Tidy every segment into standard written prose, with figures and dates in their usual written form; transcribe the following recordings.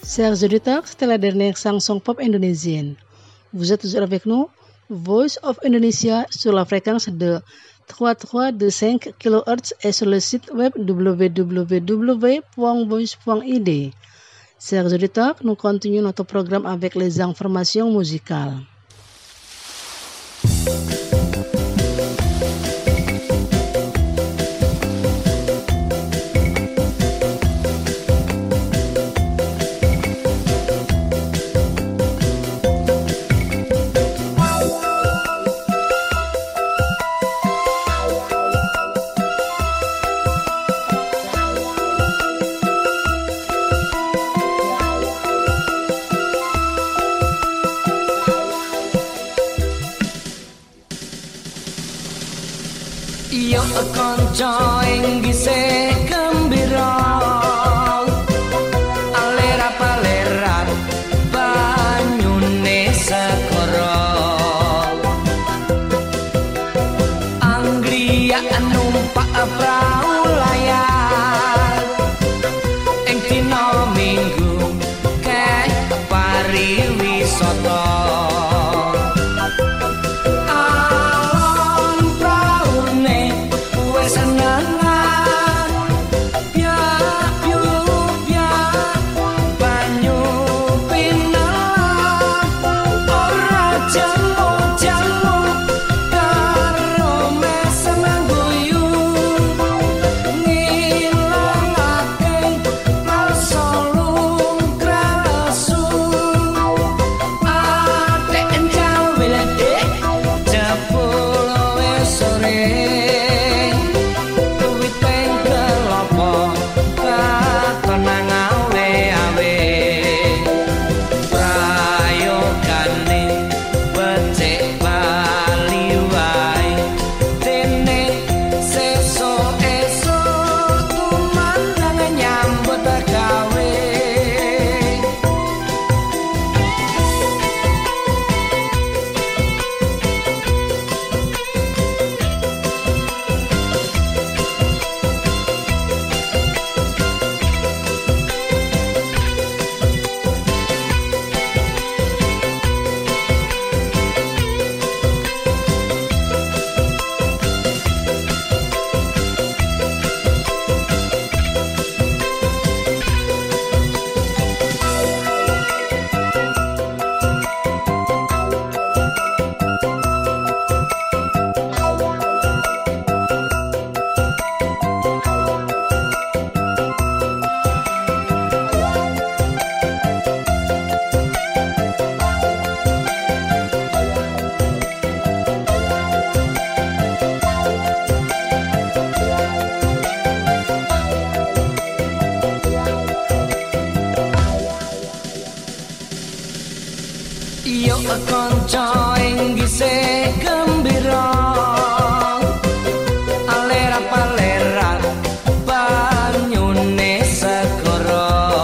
Chers auditeurs, c'était la dernière chanson pop indonésienne. Vous êtes toujours avec nous, Voice of Indonesia, sur la fréquence de 3325 kHz et sur le site web www.voice.id. Chers auditeurs, nous continuons notre programme avec les informations musicales. Yo konco ing gise gembira alera-paleran banyune segara anggriya numpak prau layar ing dina Minggu kek pariwisata. Yo konco ing gise gembira alera-paleran banyune segara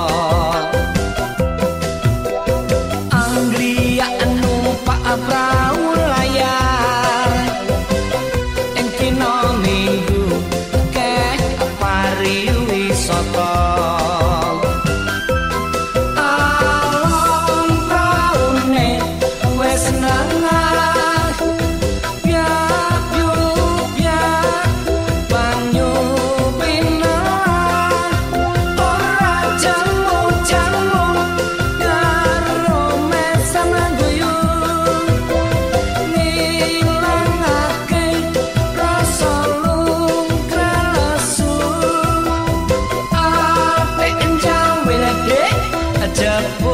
anggriya numpak prau layar ing dina Minggu kek pariwisata. Just